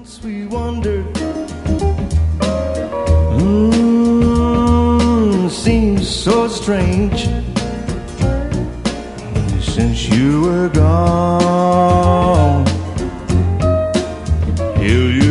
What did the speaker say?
sweet wonder. Seems so strange since you were gone. Till you